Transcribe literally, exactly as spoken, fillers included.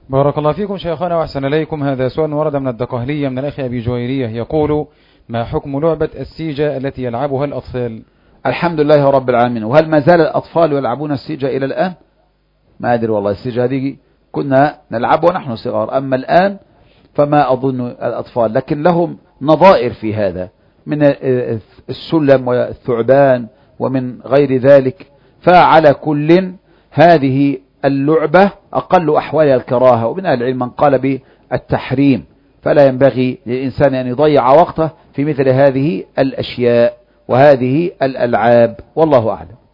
بارك الله فيكم شيخنا وأحسن إليكم. هذا سؤال ورد من الدقهلية من الأخ أبي جويرية يقول: ما حكم لعبة السيجة التي يلعبها الأطفال؟ الحمد لله رب العالمين. وهل ما زال الأطفال يلعبون السيجة إلى الآن؟ ما أدري والله. السيجة هذه كنا نلعبها ونحن صغار، أما الآن فما أظن الأطفال، لكن لهم نظائر في هذا من السلم والثعبان ومن غير ذلك. فعلى كل هذه اللعبة أقل أحوالها الكراهة، ومن أهل العلم من قال بالتحريم، فلا ينبغي للإنسان أن يضيع وقته في مثل هذه الأشياء وهذه الألعاب، والله أعلم.